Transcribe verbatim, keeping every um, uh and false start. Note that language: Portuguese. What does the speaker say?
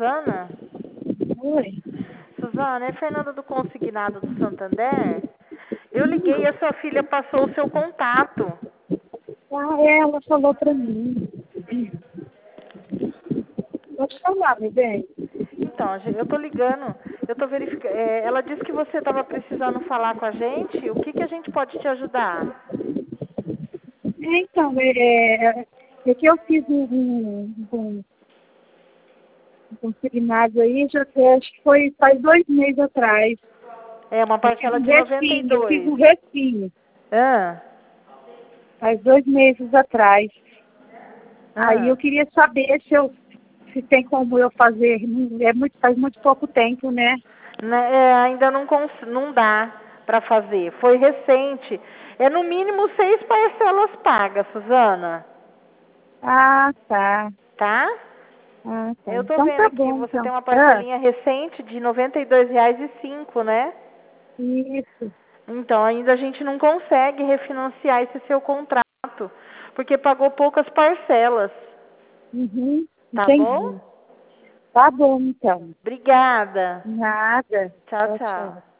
Suzana? Oi. Suzana, é Fernanda do Consignado do Santander. Eu liguei e a sua filha passou o seu contato. Ah, ela falou pra mim. Pode falar, meu bem. Então, eu tô ligando, eu tô verificando. É, ela disse que você estava precisando falar com a gente. O que, que a gente pode te ajudar? É, então, é, é que eu fiz um, um, um, um consignado aí, já é, acho que foi faz dois meses atrás. É uma Eu fiz parcela um de noventa e refino, eu fiz dois. um refino, Ah, faz dois meses atrás. Aí ah. eu queria saber se eu se tem como eu fazer, é muito, faz muito pouco tempo, né? Né, é, ainda não, cons não dá para fazer. Foi recente. É no mínimo seis parcelas pagas, Suzana. Ah, tá. Tá? Ah, tá. Eu tô Então vendo tá aqui, bom, você tem então. uma Ah, parcelinha recente de noventa e dois reais e cinco, né? isso. Então, ainda a gente não consegue refinanciar esse seu contrato, porque pagou poucas parcelas. Uhum, Tá bom? entendi. Tá bom, então. Obrigada. Nada. Tchau, Tchau, tchau. tchau.